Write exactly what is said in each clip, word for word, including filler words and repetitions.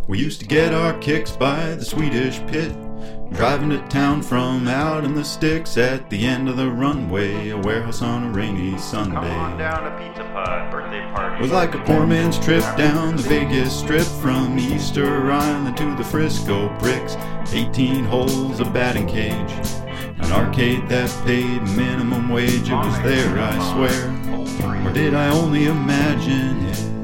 We used to get our kicks by the Swedish Pit, driving to town from out in the sticks at the end of the runway, a warehouse on a rainy Sunday. Come on down to Pizza Putt, birthday party. It was like a poor man's trip down the Vegas Strip, from Easter Island to the Frisco Bricks. eighteen holes, a batting cage, an arcade that paid minimum wage. It was there, I swear, or did I only imagine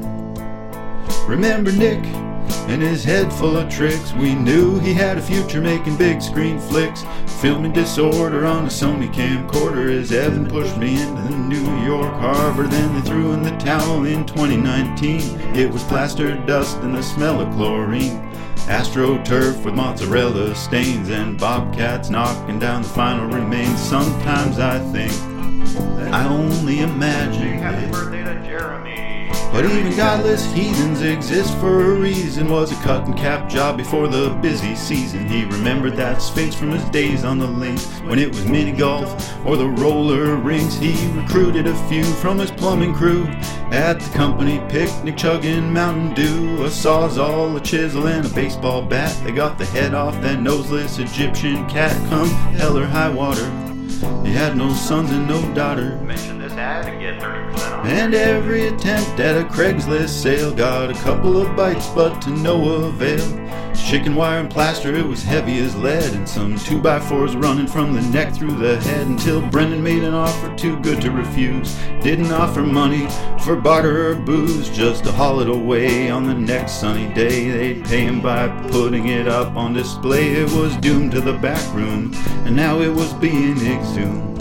it? Remember Nick and his head full of tricks? We knew he had a future making big screen flicks, filming Disorder on a Sony camcorder as Evan pushed me into the New York Harbor. Then they threw in the towel in twenty nineteen. It was plaster dust and the smell of chlorine, AstroTurf with mozzarella stains, and bobcats knocking down the final remains. Sometimes I think that I only imagine Happy it. birthday to Jeremy. But even godless heathens exist for a reason. Was a cut and cap job before the busy season. He remembered that space from his days on the links, when it was mini golf or the roller rinks. He recruited a few from his plumbing crew at the company picnic, chugging Mountain Dew, a sawzall, a chisel, and a baseball bat. They got the head off that noseless Egyptian cat. Come hell or high water, he had no sons and no daughter. Mention this ad and get thirty percent off. And every attempt at a Craigslist sale got a couple of bites, but to no avail. Chicken wire and plaster, it was heavy as lead, and some two by fours running from the neck through the head, until Brendan made an offer too good to refuse. Didn't offer money for barter or booze, just to haul it away on the next sunny day. They'd pay him by putting it up on display. It was doomed to the back room, and now it was being exhumed.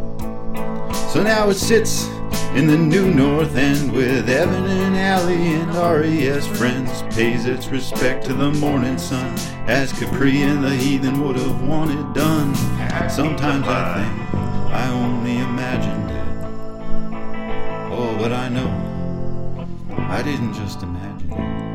So now it sits in the New North End with Evan and Allie and R E S friends. Pays its respect to the morning sun, as Capri and the heathen would have wanted done. Sometimes I think I only imagined it. Oh, but I know I didn't just imagine it.